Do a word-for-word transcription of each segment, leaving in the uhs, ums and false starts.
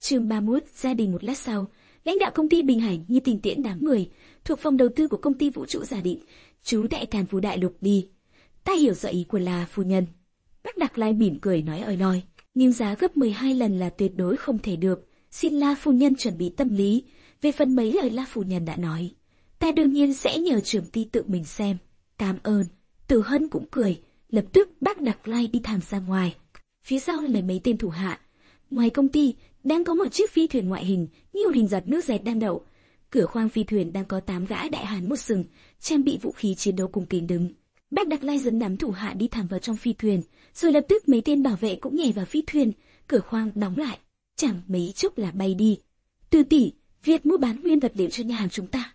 Chương ba mươi mốt, gia đình. Một lát sau, lãnh đạo công ty Bình Hải như tình tiễn đám người thuộc phòng đầu tư của công ty vũ trụ giả định, trú tại Càn Phú Đại Lục đi. Ta hiểu rõ ý của La phu nhân. Bác Đặc Lai mỉm cười nói ơi nói, nhưng giá gấp mười hai lần là tuyệt đối không thể được. Xin La phu nhân chuẩn bị tâm lý. Về phần mấy lời La phu nhân đã nói, ta đương nhiên sẽ nhờ trưởng ty tự mình xem. Cảm ơn. Từ Hân cũng cười. Lập tức bác Đặc Lai đi thẳng ra ngoài. Phía sau là mấy tên thủ hạ. Ngoài công ty, đang có một chiếc phi thuyền ngoại hình, nhiều hình giọt nước dẹt đang đậu. Cửa khoang phi thuyền đang có tám gã đại hán một sừng, trang bị vũ khí chiến đấu cùng kính đứng. Bác Đặc Lai dẫn đám thủ hạ đi thẳng vào trong phi thuyền, rồi lập tức mấy tên bảo vệ cũng nhảy vào phi thuyền, cửa khoang đóng lại. Chẳng mấy chốc là bay đi. Từ tỷ, việc mua bán nguyên vật liệu cho nhà hàng chúng ta.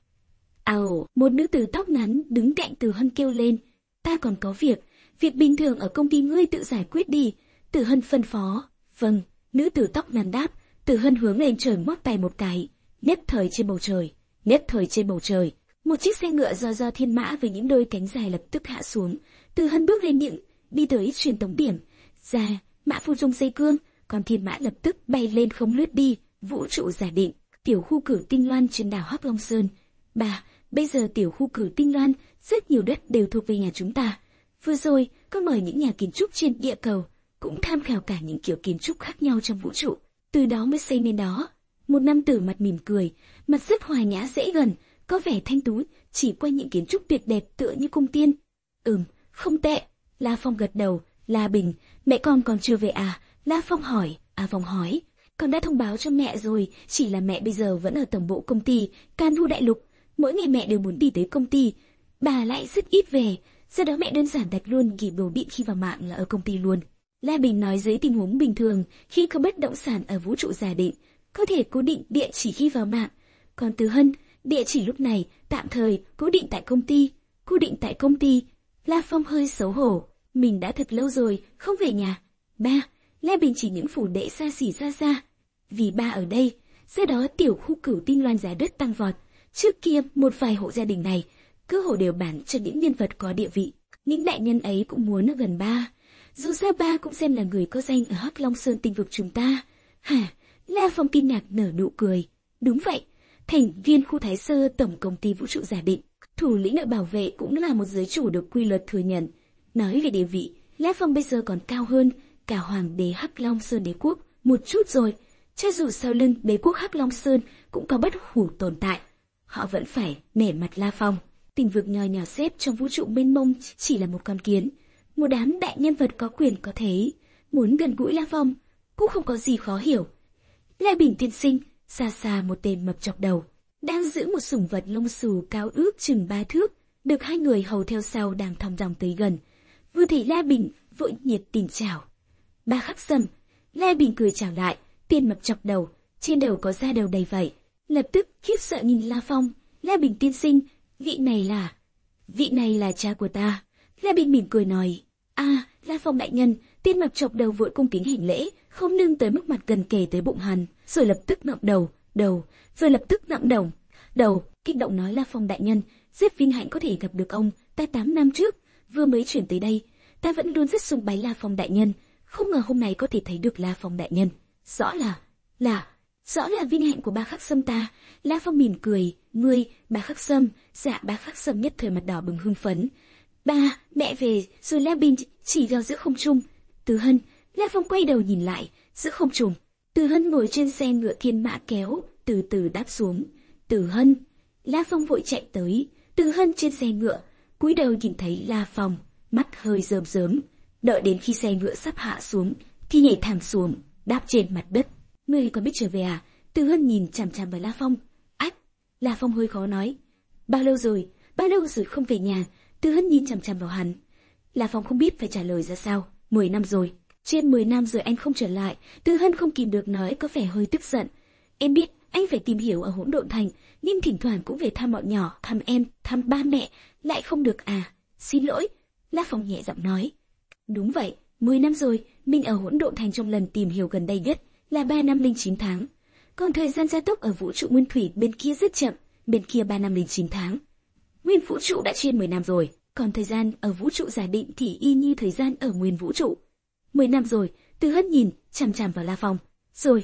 Ào, một nữ tử tóc ngắn đứng cạnh Từ Hân kêu lên. Ta còn có việc, việc bình thường ở công ty ngươi tự giải quyết đi. Từ Hân phân phó. Vâng, nữ tử tóc ngắn đáp. Từ Hân hướng lên trời ngoắc tay một cái. Nhất thời trên bầu trời, nhất thời trên bầu trời, một chiếc xe ngựa do do thiên mã với những đôi cánh dài lập tức hạ xuống. Từ Hân bước lên những, đi tới truyền tống điểm. Ra, mã phu dung dây cương, còn thiên mã lập tức bay lên không lướt đi. Vũ trụ giả định, tiểu khu cử tinh loan trên đảo Hắc Long Sơn. Bà, bây giờ tiểu khu cử tinh loan, rất nhiều đất đều thuộc về nhà chúng ta. Vừa rồi, con mời những nhà kiến trúc trên địa cầu, cũng tham khảo cả những kiểu kiến trúc khác nhau trong vũ trụ, từ đó mới xây nên đó. Một nam tử mặt mỉm cười, mặt rất hòa nhã dễ gần, có vẻ thanh tú, chỉ qua những kiến trúc tuyệt đẹp tựa như cung tiên. Ừm, không tệ. La Phong gật đầu. La Bình, mẹ con còn chưa về à? La Phong hỏi. A Phong hỏi, con đã thông báo cho mẹ rồi, chỉ là mẹ bây giờ vẫn ở tổng bộ công ty Càn Phú Đại Lục. Mỗi ngày mẹ đều muốn đi tới công ty, bà lại rất ít về, do đó mẹ đơn giản đặt luôn ghi đồ định khi vào mạng là ở công ty luôn. La Bình nói dưới tình huống bình thường, khi có bất động sản ở vũ trụ giả định, có thể cố định địa chỉ khi vào mạng. Còn Từ Hân, địa chỉ lúc này tạm thời cố định tại công ty. Cố định tại công ty. La Phong hơi xấu hổ, mình đã thật lâu rồi không về nhà. Ba, La Bình chỉ những phủ đệ xa xỉ xa xa. Vì ba ở đây, do đó tiểu khu cửu tinh loan giá đất tăng vọt. Trước kia một vài hộ gia đình này cơ hồ đều bán cho những nhân vật có địa vị. Những đại nhân ấy cũng muốn ở gần ba. Dù sao ba cũng xem là người có danh ở Hắc Long Sơn tinh vực chúng ta. Hả? La Phong kinh ngạc nở nụ cười. Đúng vậy, thành viên khu Thái Sơ tổng công ty vũ trụ giả định, thủ lĩnh đội bảo vệ cũng là một giới chủ được quy luật thừa nhận. Nói về địa vị, La Phong bây giờ còn cao hơn cả hoàng đế Hắc Long Sơn đế quốc một chút rồi. Cho dù sau lưng đế quốc Hắc Long Sơn cũng có bất hủ tồn tại, họ vẫn phải nể mặt La Phong. Tình vực nhòi nhào xếp trong vũ trụ mênh mông chỉ là một con kiến. Một đám đại nhân vật có quyền có thế, muốn gần gũi La Phong cũng không có gì khó hiểu. La Bình tiên sinh, xa xa một tên mập chọc đầu đang giữ một sủng vật lông xù cao ước chừng ba thước, được hai người hầu theo sau đang thong dong tới gần. Vừa thấy La Bình, vội nhiệt tình chào. Ba Khắc Sâm. La Bình cười chào lại. Tên mập chọc đầu, trên đầu có da đầu đầy vảy, lập tức khiếp sợ nhìn La Phong. La Bình tiên sinh, vị này là... Vị này là cha của ta. La Bình mỉm cười nói. À, La Phong đại nhân. Tên mập chọc đầu vội cung kính hành lễ, không nâng tới mức mặt gần kề tới bụng hắn, rồi lập tức ngậm đầu, đầu, rồi lập tức ngậm đầu, đầu, kích động nói La Phong đại nhân, rất vinh hạnh có thể gặp được ông. Ta tám năm trước vừa mới chuyển tới đây, ta vẫn luôn rất sùng bái La Phong đại nhân, không ngờ hôm nay có thể thấy được La Phong đại nhân. Rõ là, là, rõ là vinh hạnh của Ba Khắc Sâm ta. La Phong mỉm cười. Ngươi, Ba Khắc Sâm? Dạ. Ba Khắc Sâm nhất thời mặt đỏ bừng hưng phấn. Ba, mẹ về rồi. La Bình chỉ vào giữa không trung. Từ Hân. La Phong quay đầu nhìn lại, giữa không trung, Từ Hân ngồi trên xe ngựa thiên mã kéo, từ từ đáp xuống. Từ Hân. La Phong vội chạy tới. Từ Hân trên xe ngựa, cúi đầu nhìn thấy La Phong, mắt hơi rơm rớm. Đợi đến khi xe ngựa sắp hạ xuống, thì nhảy thẳng xuống, đáp trên mặt đất. Ngươi còn biết trở về à? Từ Hân nhìn chằm chằm vào La Phong. Ách. La Phong hơi khó nói. Bao lâu rồi? Bao lâu rồi không về nhà? Từ Hân nhìn chằm chằm vào hắn. La Phong không biết phải trả lời ra sao. Mười năm rồi. Trên mười năm rồi anh không trở lại. Từ Hân không kìm được nói, có vẻ hơi tức giận. Em biết anh phải tìm hiểu ở Hỗn Độn Thành, nhưng thỉnh thoảng cũng về thăm bọn nhỏ, thăm em, thăm ba mẹ, lại không được à? Xin lỗi. La Phong nhẹ giọng nói. Đúng vậy, mười năm rồi. Mình ở Hỗn Độn Thành trong lần tìm hiểu gần đây nhất là ba năm linh chín tháng. Còn thời gian gia tốc ở vũ trụ nguyên thủy bên kia rất chậm, bên kia ba năm linh chín tháng. Nguyên vũ trụ đã trên mười năm rồi, còn thời gian ở vũ trụ giả định thì y như thời gian ở nguyên vũ trụ. Mười năm rồi. Từ Hân nhìn chằm chằm vào La Phong. Rồi.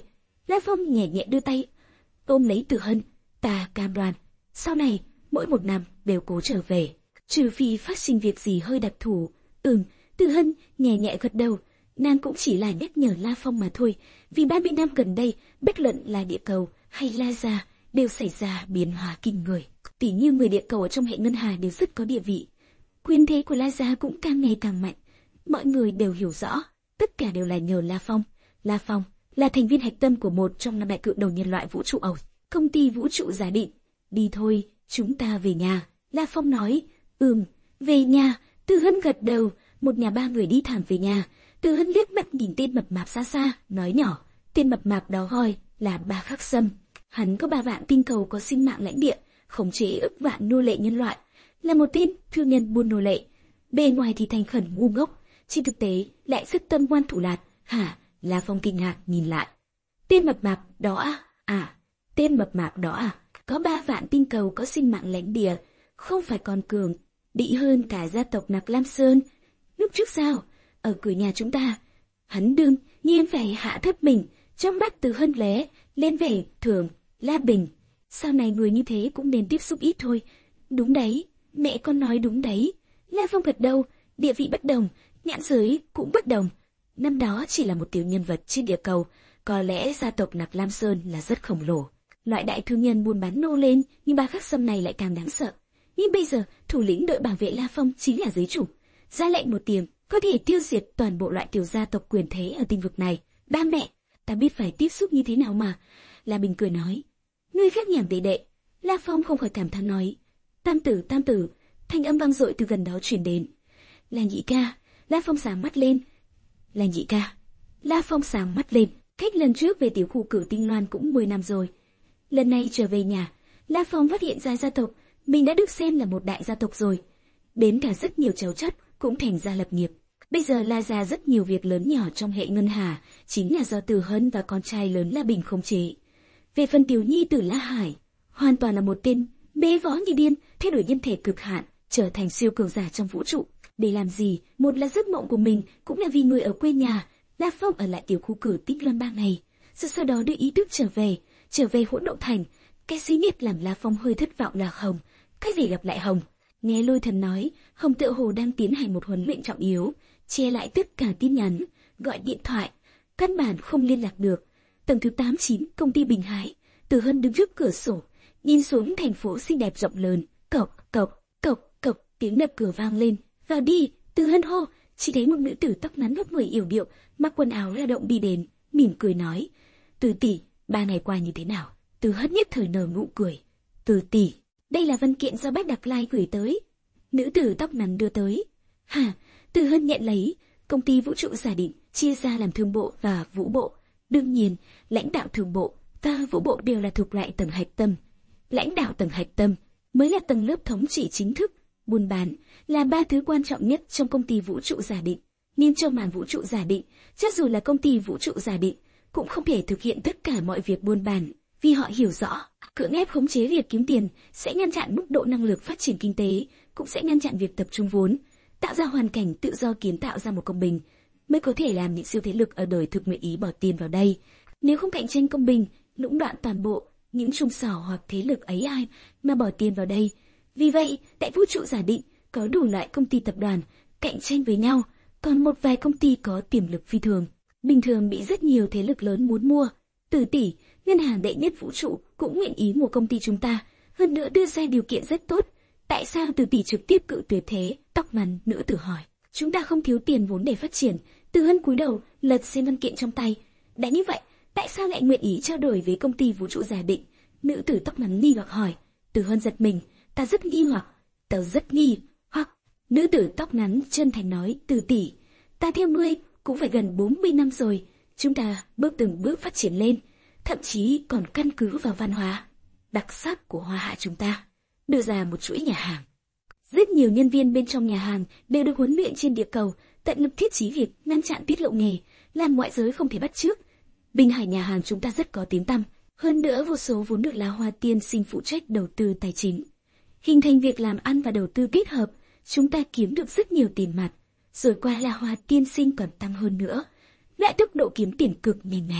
La Phong nhẹ nhẹ đưa tay ôm lấy Từ Hân. Ta cam đoan, sau này mỗi một năm đều cố trở về, trừ phi phát sinh việc gì hơi đặc thù. Ừm, Từ Hân nhẹ nhẹ gật đầu. Nàng cũng chỉ là nhắc nhở La Phong mà thôi, vì ba mươi năm gần đây, bất luận là địa cầu hay La Gia đều xảy ra biến hóa kinh người. Tỷ như người địa cầu ở trong hệ ngân hà đều rất có địa vị, quyền thế của La Gia cũng càng ngày càng mạnh. Mọi người đều hiểu rõ, tất cả đều là nhờ La Phong. La Phong là thành viên hạch tâm của một trong năm đại cự đầu nhân loại vũ trụ ẩu, công ty vũ trụ Giả Định. Đi thôi, chúng ta về nhà. La Phong nói. Ừm, về nhà. Từ Hân gật đầu. Một nhà ba người đi thẳng về nhà. Từ Hân liếc mắt nhìn tên mập mạp xa xa, nói nhỏ. Tên mập mạp đó gọi là Ba Khắc Sâm. Hắn có ba vạn tinh cầu có sinh mạng lãnh địa, khống chế ức vạn nô lệ nhân loại, là một tên thương nhân buôn nô lệ. Bề ngoài thì thành khẩn ngu ngốc, trên thực tế lại rất tâm ngoan thủ lạt. Hả? La Phong kinh ngạc nhìn lại. Tên mập mạp đó à? À, tên mập mạp đó à? Có ba vạn tinh cầu có sinh mạng lãnh địa, không phải còn cường đĩ hơn cả gia tộc Nặc Lam Sơn lúc trước sao? Ở cửa nhà chúng ta. Hắn đương nhiên phải hạ thấp mình, trong mắt Từ Hân lóe lên vẻ thường. La Bình, sau này người như thế cũng nên tiếp xúc ít thôi. Đúng đấy, mẹ con nói đúng đấy. La Phong gật đầu. Địa vị bất đồng, nhãn giới cũng bất đồng. Năm đó chỉ là một tiểu nhân vật trên địa cầu, có lẽ gia tộc Nặc Lam Sơn là rất khổng lồ, loại đại thương nhân buôn bán nô lên, nhưng Ba Khắc Sâm này lại càng đáng sợ. Nhưng bây giờ thủ lĩnh đội bảo vệ La Phong chính là giới chủ, ra lệnh một tiếng có thể tiêu diệt toàn bộ loại tiểu gia tộc quyền thế ở tinh vực này. Ba mẹ, ta biết phải tiếp xúc như thế nào mà. La Bình cười nói. Ngươi khác nhảm đệ đệ. La Phong không khỏi cảm thán nói. Tam tử, tam tử. Thanh âm vang dội từ gần đó truyền đến. Là nhị ca. La Phong sáng mắt lên. Là nhị ca. La Phong sáng mắt lên. Cách lần trước về tiểu khu Cửu Tinh Loan cũng mười năm rồi. Lần này trở về nhà, La Phong phát hiện ra gia tộc mình đã được xem là một đại gia tộc rồi. Đến cả rất nhiều cháu chắt cũng thành ra lập nghiệp. Bây giờ La Gia rất nhiều việc lớn nhỏ trong hệ ngân hà chính là do Từ Hân và con trai lớn La Bình khống chế. Về phần tiểu nhi tử La Hải, hoàn toàn là một tên bế võ như điên, thay đổi nhân thể cực hạn, trở thành siêu cường giả trong vũ trụ. Để làm gì? Một là giấc mộng của mình, cũng là vì người ở quê nhà. La Phong ở lại tiểu khu Cửu Tinh Loan ba ngày, rồi sau đó đưa ý thức trở về, trở về Hỗn Độn Thành. Cái duy nhất làm La Phong hơi thất vọng là Hồng. Cái gì gặp lại Hồng? Nghe Lôi Thần nói, Hồng tựa hồ đang tiến hành một huấn luyện trọng yếu, che lại tất cả tin nhắn, gọi điện thoại, căn bản không liên lạc được. Tầng thứ tám chín, công ty Bình Hải. Từ Hân đứng trước cửa sổ, nhìn xuống thành phố xinh đẹp rộng lớn. Cộc cộc cộc cộc, tiếng đập cửa vang lên. Vào đi. Từ Hân hô. Chỉ thấy một nữ tử tóc ngắn lớp mười yểu điệu, mặc quần áo lao động đi đến, mỉm cười nói: Từ tỷ, ba ngày qua như thế nào? Từ Hân nhất thời nở nụ cười. Từ tỷ, đây là văn kiện do Bách Đặc Lai gửi tới. Nữ tử tóc ngắn đưa tới. Hả? Từ Hân nhận lấy. Công ty vũ trụ Giả Định chia ra làm thương bộ và vũ bộ. Đương nhiên, lãnh đạo thương bộ và vũ bộ đều là thuộc loại tầng hạch tâm. Lãnh đạo tầng hạch tâm mới là tầng lớp thống trị chính thức. Buôn bán là ba thứ quan trọng nhất trong công ty vũ trụ Giả Định. Nhưng trong màn vũ trụ Giả Định, cho dù là công ty vũ trụ Giả Định, cũng không thể thực hiện tất cả mọi việc buôn bán, vì họ hiểu rõ, cưỡng ép khống chế việc kiếm tiền sẽ ngăn chặn mức độ năng lực phát triển kinh tế, cũng sẽ ngăn chặn việc tập trung vốn, tạo ra hoàn cảnh tự do kiến tạo ra một công bình, mới có thể làm những siêu thế lực ở đời thực nguyện ý bỏ tiền vào đây. Nếu không cạnh tranh công bình, lũng đoạn toàn bộ, những trung sở hoặc thế lực ấy ai mà bỏ tiền vào đây. Vì vậy, tại vũ trụ Giả Định có đủ loại công ty tập đoàn cạnh tranh với nhau, còn một vài công ty có tiềm lực phi thường, bình thường bị rất nhiều thế lực lớn muốn mua. Từ tỷ, ngân hàng đệ nhất vũ trụ cũng nguyện ý mua công ty chúng ta, hơn nữa đưa ra điều kiện rất tốt. Tại sao Từ tỷ trực tiếp cự tuyệt thế? Tóc ngắn nữ tử hỏi. Chúng ta không thiếu tiền vốn để phát triển. Từ Hân cúi đầu lật xem văn kiện trong tay. Đã như vậy, tại sao lại nguyện ý trao đổi với công ty vũ trụ Giả Định? Nữ tử tóc ngắn nghi hoặc hỏi. Từ Hân giật mình. Ta rất nghi hoặc. Tao rất nghi hoặc. Nữ tử tóc ngắn chân thành nói. Từ tỷ, ta theo ngươi cũng phải gần bốn mươi năm rồi. Chúng ta bước từng bước phát triển lên, thậm chí còn căn cứ vào văn hóa đặc sắc của Hoa Hạ chúng ta, đưa ra một chuỗi nhà hàng. Rất nhiều nhân viên bên trong nhà hàng đều được huấn luyện trên địa cầu, tận lực thiết chí việc ngăn chặn tiết lộ nghề, làm ngoại giới không thể bắt chước. Bình Hải nhà hàng chúng ta rất có tiếng tăm, hơn nữa vô số vốn được là Hoa tiên sinh phụ trách đầu tư tài chính, hình thành việc làm ăn và đầu tư kết hợp. Chúng ta kiếm được rất nhiều tiền mặt, rồi qua là Hoa tiên sinh còn tăng hơn nữa. Loại tốc độ kiếm tiền cực nhanh này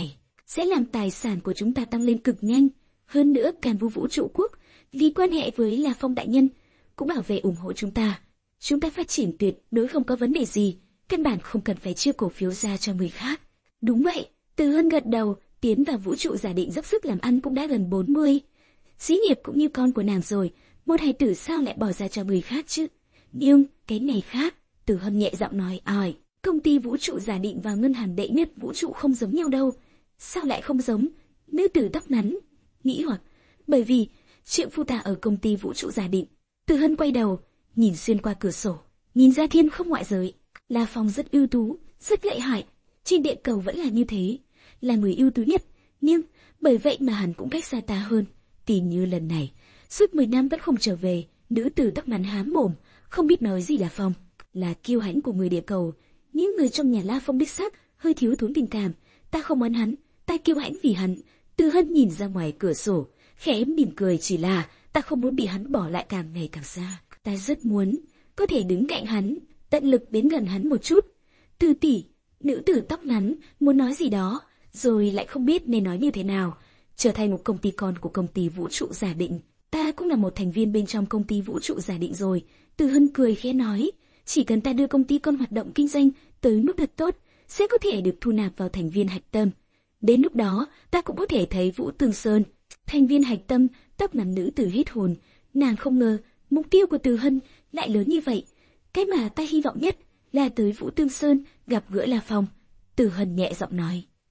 sẽ làm tài sản của chúng ta tăng lên cực nhanh. Hơn nữa, Càn Vu Vũ Trụ Quốc vì quan hệ với La Phong đại nhân cũng bảo vệ ủng hộ chúng ta. Chúng ta phát triển tuyệt đối không có vấn đề gì, căn bản không cần phải chia cổ phiếu ra cho người khác. Đúng vậy, Từ Hân gật đầu, tiến vào vũ trụ giả định dốc sức làm ăn cũng đã gần bốn mươi. Xí nghiệp cũng như con của nàng rồi, một hài tử sao lại bỏ ra cho người khác chứ? Nhưng cái này khác, Từ Hân nhẹ giọng nói, ỏi, công ty vũ trụ giả định và ngân hàng đệ nhất vũ trụ không giống nhau đâu. Sao lại không giống? Nữ tử tóc ngắn nghĩ hoặc, bởi vì triệu phu ta ở công ty vũ trụ giả định. Từ Hân quay đầu, nhìn xuyên qua cửa sổ, nhìn ra thiên không ngoại giới. La Phong rất ưu tú, rất lợi hại, trên địa cầu vẫn là như thế, là người ưu tú nhất, nhưng bởi vậy mà hắn cũng cách xa ta hơn. Tìm như lần này, suốt mười năm vẫn không trở về. Nữ tử tóc ngắn hám mồm, không biết nói gì. La Phong là kiêu hãnh của người địa cầu, những người trong nhà La Phong đích xác hơi thiếu thốn tình cảm. Ta không oán hắn, ta kiêu hãnh vì hắn. Từ Hân nhìn ra ngoài cửa sổ, khẽ mỉm cười, chỉ là ta không muốn bị hắn bỏ lại càng ngày càng xa. Ta rất muốn có thể đứng cạnh hắn, tận lực đến gần hắn một chút. Từ tỷ, nữ tử tóc ngắn muốn nói gì đó, rồi lại không biết nên nói như thế nào. Trở thành một công ty con của công ty vũ trụ giả định, ta cũng là một thành viên bên trong công ty vũ trụ giả định rồi. Từ Hân cười khẽ nói, chỉ cần ta đưa công ty con hoạt động kinh doanh tới mức thật tốt, sẽ có thể được thu nạp vào thành viên hạch tâm. Đến lúc đó, ta cũng có thể thấy Vũ Tương Sơn, thành viên hạch tâm. Tóc ngắn nữ tử hết hồn, nàng không ngờ mục tiêu của Từ Hân lại lớn như vậy. Cái mà ta hy vọng nhất là tới Vũ Tương Sơn gặp gỡ La Phong. Từ Hân nhẹ giọng nói.